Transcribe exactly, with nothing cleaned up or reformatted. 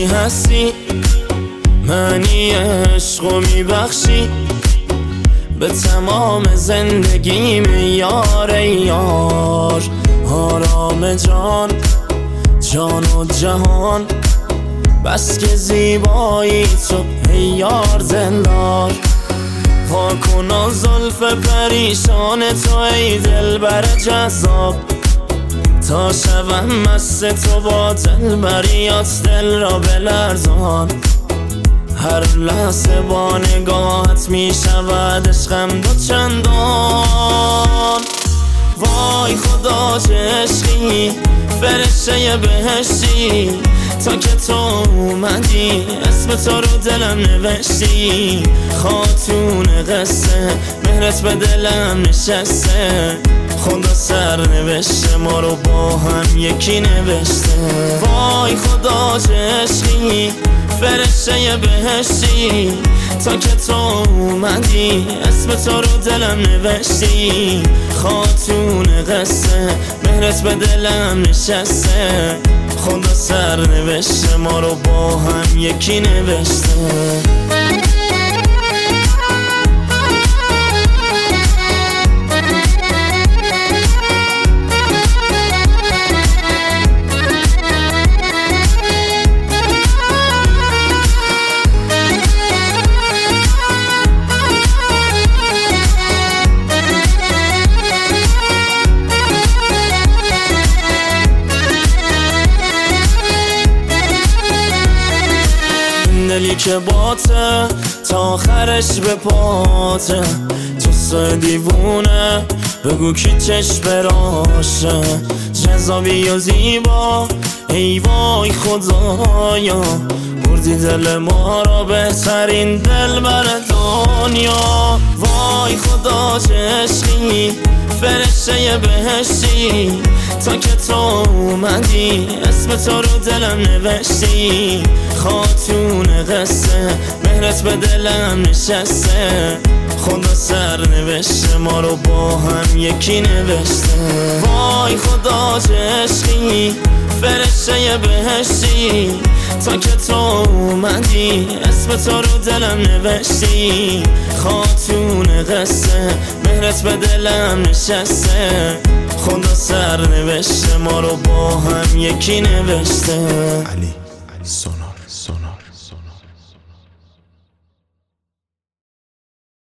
چی هستی، معنی عشقو میبخشی به تمام زندگیم یار یار. آرام جان جان و جهان، بس که زیبایی تو ای یار دلدار. واکن و زلف پریشان تو ای دلبر جذاب، تا شوم مست تو با دلبریات دل را بلرزان. هر لحظه با نگاهت می شود عشقم دو چندان. وای خدا چه عشقی، فرشته بهشتی، تا که تو اومدی اسم تو رو دلم نوشتی. خاتون قصه مهرت به دلم نشسته، خدا سر نوشته ما رو با هم یکی نوشته. وای خدا چه عشقی، فرشته بهشتی، تا که تو اومدی اسم تو رو دلم نوشتی. خاتون قصه مهرت به دلم نشسته، خدا سر نوشته ما رو با هم یکی نوشته. دلی که باته تا آخرش به پاته، تو سه دیوونه بگو کی چشم براشه. جذابی و زیبا ای وای خدایا، بردی دل ما را بهترین دل بر دنیا. وای خدا چه عشقی، فرشته بهشتی، تا که تو اومدی اسم تو رو دلم نوشتی. خاتون قصه مهرت به دلم نشسته، خدا سر نوشته ما رو با هم یکی نوشته. وای خدا چه عشقی، فرشته بهشتی، تا که تو اومدی اسم تو رو دلم نوشتی. خاتون قصه مهرت به دلم نشسته، خدا سر نوشته ما رو با هم یکی نوشته. علی سونا.